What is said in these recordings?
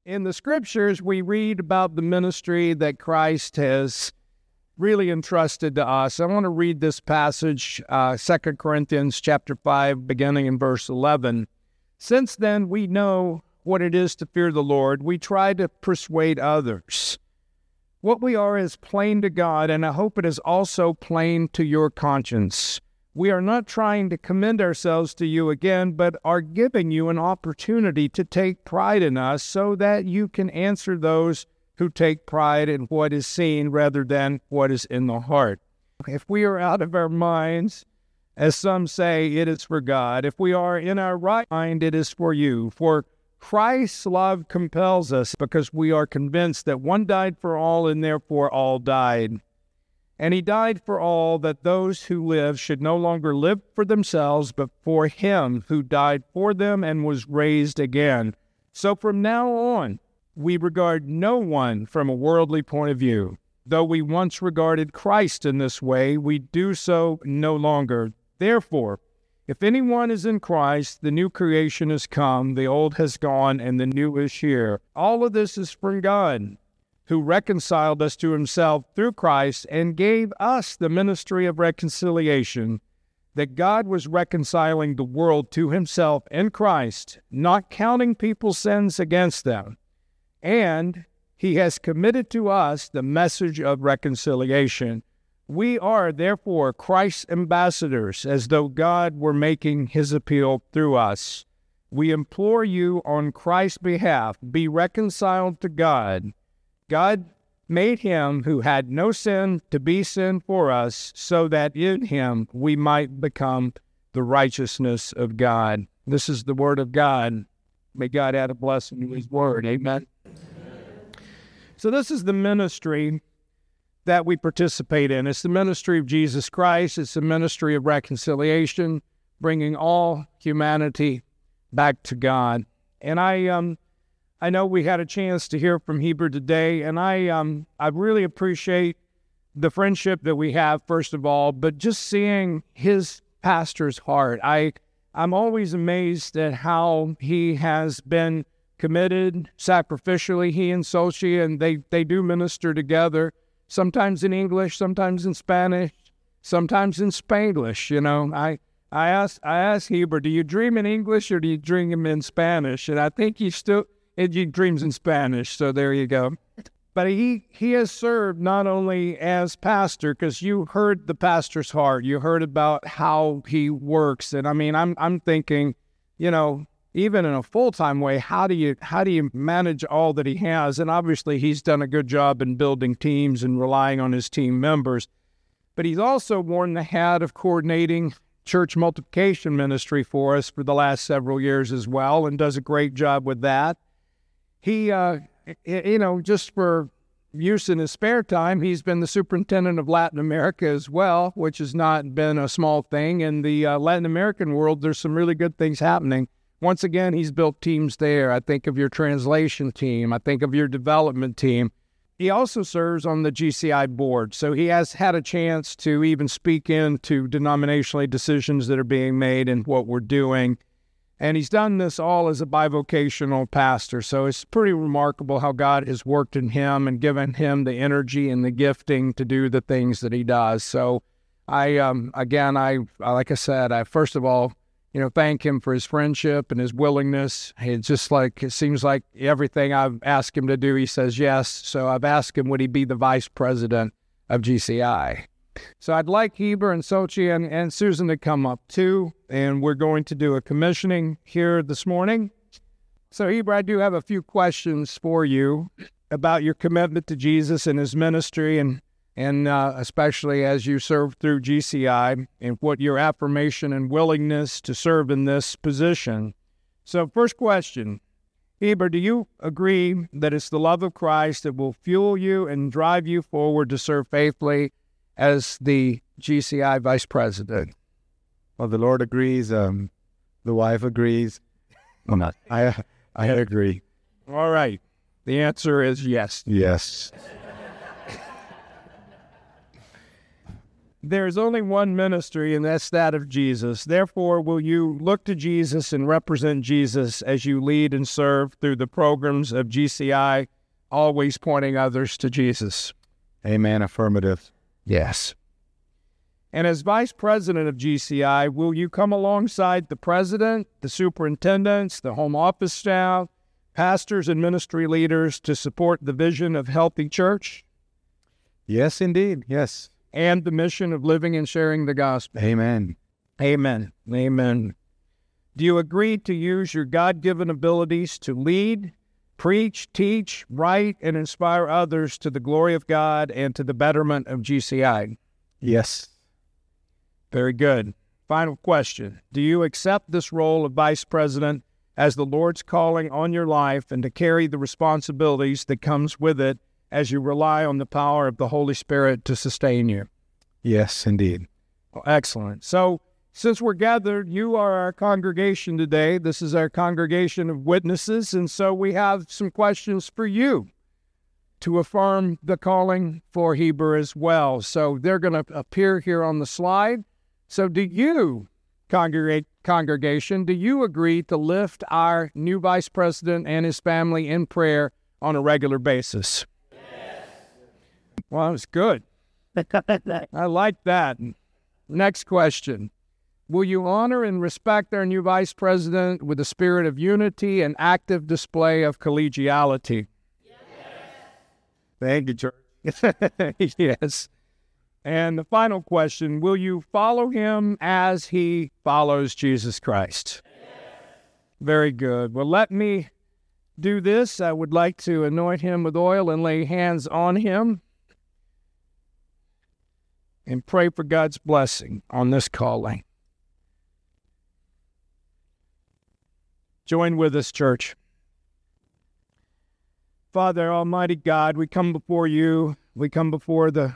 In the scriptures, we read about the ministry that Christ has really entrusted to us. I want to read this passage, 2 Corinthians chapter 5, beginning in verse 11. Since then we know what it is to fear the Lord, we try to persuade others. What we are is plain to God, and I hope it is also plain to your conscience. We are not trying to commend ourselves to you again, but are giving you an opportunity to take pride in us so that you can answer those who take pride in what is seen rather than what is in the heart. If we are out of our minds, as some say, it is for God. If we are in our right mind, it is for you. For Christ's love compels us because we are convinced that one died for all and therefore all died. And he died for all, that those who live should no longer live for themselves, but for him who died for them and was raised again. So from now on, we regard no one from a worldly point of view. Though we once regarded Christ in this way, we do so no longer. Therefore, if anyone is in Christ, the new creation has come, the old has gone, and the new is here. All of this is from God, who reconciled us to himself through Christ and gave us the ministry of reconciliation, that God was reconciling the world to himself in Christ, not counting people's sins against them. And he has committed to us the message of reconciliation. We are, therefore, Christ's ambassadors, as though God were making his appeal through us. We implore you on Christ's behalf, be reconciled to God. God made him who had no sin to be sin for us, so that in him we might become the righteousness of God. This is the word of God. May God add a blessing to his word. Amen. So this is the ministry that we participate in. It's the ministry of Jesus Christ. It's the ministry of reconciliation, bringing all humanity back to God. And I know we had a chance to hear from Heber today, and I really appreciate the friendship that we have, first of all, but just seeing his pastor's heart. I'm always amazed at how he has been committed sacrificially, he and Sochi, and they do minister together, sometimes in English, sometimes in Spanish, sometimes in Spanglish. You know, I asked Heber, do you dream in English or do you dream in Spanish? And I think he dreams in Spanish, so there you go. But he has served not only as pastor, because you heard the pastor's heart, you heard about how he works, and I mean, I'm thinking, you know, even in a full-time way, how do you manage all that he has? And obviously, he's done a good job in building teams and relying on his team members. But he's also worn the hat of coordinating church multiplication ministry for us for the last several years as well, and does a great job with that. He, just for use in his spare time, he's been the superintendent of Latin America as well, which has not been a small thing. In the Latin American world, there's some really good things happening. Once again, he's built teams there. I think of your translation team. I think of your development team. He also serves on the GCI board, so he has had a chance to even speak into denominationally decisions that are being made and what we're doing. And he's done this all as a bivocational pastor, so it's pretty remarkable how God has worked in him and given him the energy and the gifting to do the things that he does. So like I said, I first of all, thank him for his friendship and his willingness. It seems like everything I've asked him to do, he says yes. So I've asked him, would he be the vice president of GCI? So I'd like Heber and Sochi and Susan to come up too, and we're going to do a commissioning here this morning. So Heber, I do have a few questions for you about your commitment to Jesus and his ministry, and especially as you serve through GCI, and what your affirmation and willingness to serve in this position. So first question, Heber, do you agree that it's the love of Christ that will fuel you and drive you forward to serve faithfully as the GCI vice president? Well, the Lord agrees. The wife agrees. I agree. All right. The answer is yes. Yes. There's only one ministry, and that's that of Jesus. Therefore, will you look to Jesus and represent Jesus as you lead and serve through the programs of GCI, always pointing others to Jesus? Amen. Affirmative. Yes. And as Vice President of GCI, will you come alongside the President, the superintendents, the home office staff, pastors, and ministry leaders to support the vision of Healthy Church? Yes, indeed. Yes. And the mission of living and sharing the gospel? Amen. Amen. Amen. Do you agree to use your God-given abilities to lead, preach, teach, write, and inspire others to the glory of God and to the betterment of GCI? Yes. Very good. Final question. Do you accept this role of Vice President as the Lord's calling on your life and to carry the responsibilities that comes with it as you rely on the power of the Holy Spirit to sustain you? Yes, indeed. Oh, excellent. So, since we're gathered, you are our congregation today. This is our congregation of witnesses, and so we have some questions for you to affirm the calling for Heber as well. So they're going to appear here on the slide. So do you, congregation, do you agree to lift our new vice president and his family in prayer on a regular basis? Yes. Well, that was good. I like that. Next question. Will you honor and respect our new vice president with a spirit of unity and active display of collegiality? Yes. Thank you, George. Yes. And the final question, will you follow him as he follows Jesus Christ? Yes. Very good. Well, let me do this. I would like to anoint him with oil and lay hands on him and pray for God's blessing on this calling. Join with us, church. Father, Almighty God, we come before you. We come before the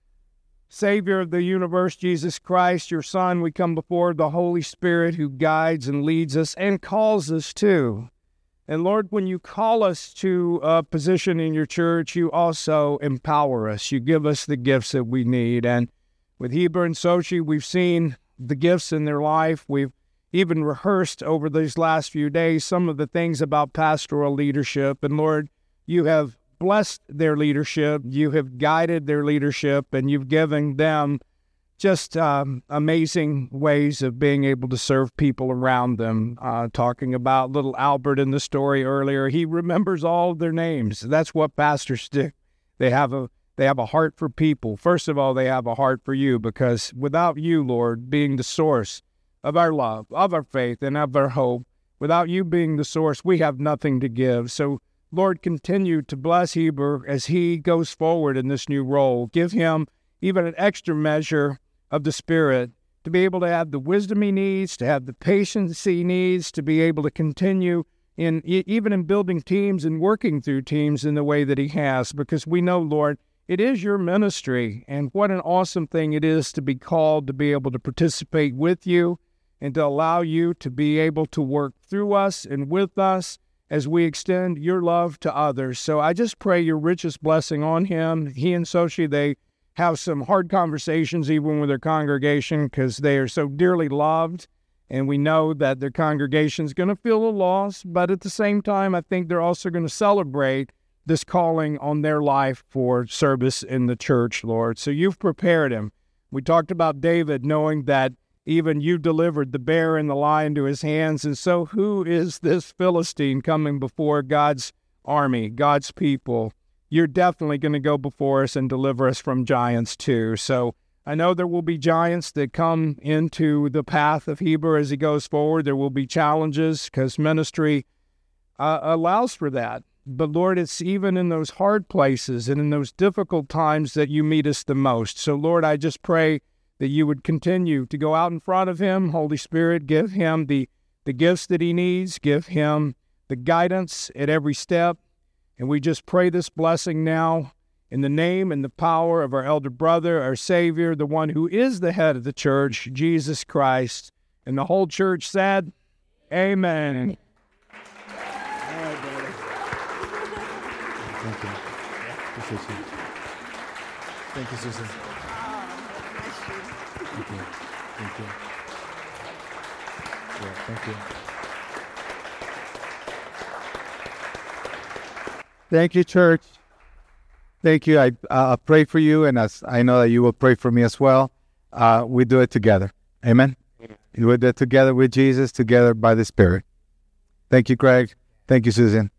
Savior of the universe, Jesus Christ, your Son. We come before the Holy Spirit who guides and leads us and calls us too. And Lord, when you call us to a position in your church, you also empower us. You give us the gifts that we need. And with Heber and Sochi, we've seen the gifts in their life. We've even rehearsed over these last few days some of the things about pastoral leadership. And Lord, you have blessed their leadership, you have guided their leadership, and you've given them just amazing ways of being able to serve people around them. Talking about little Albert in the story earlier, he remembers all of their names. That's what pastors do. They have a heart for people. First of all, they have a heart for you, because without you, Lord, being the source of our love, of our faith, and of our hope, without you being the source, we have nothing to give. So, Lord, continue to bless Heber as he goes forward in this new role. Give him even an extra measure of the Spirit to be able to have the wisdom he needs, to have the patience he needs, to be able to continue even in building teams and working through teams in the way that he has, because we know, Lord, it is your ministry, and what an awesome thing it is to be called to be able to participate with you and to allow you to be able to work through us and with us as we extend your love to others. So I just pray your richest blessing on him. He and Sochi, they have some hard conversations even with their congregation because they are so dearly loved, and we know that their congregation is going to feel a loss, but at the same time, I think they're also going to celebrate this calling on their life for service in the church, Lord. So you've prepared him. We talked about David knowing that even you delivered the bear and the lion to his hands. And so who is this Philistine coming before God's army, God's people? You're definitely going to go before us and deliver us from giants too. So I know there will be giants that come into the path of Heber as he goes forward. There will be challenges because ministry allows for that. But Lord, it's even in those hard places and in those difficult times that you meet us the most. So Lord, I just pray that you would continue to go out in front of him. Holy Spirit, give him the gifts that he needs. Give him the guidance at every step. And we just pray this blessing now in the name and the power of our elder brother, our Savior, the one who is the head of the church, Jesus Christ. And the whole church said, Amen. Thank you. Thank you, Susan. Thank you. Thank you. Yeah, thank you. Thank you, church. Thank you. I pray for you, and as I know that you will pray for me as well. We do it together. Amen. We do it together with Jesus, together by the Spirit. Thank you, Greg. Thank you, Susan.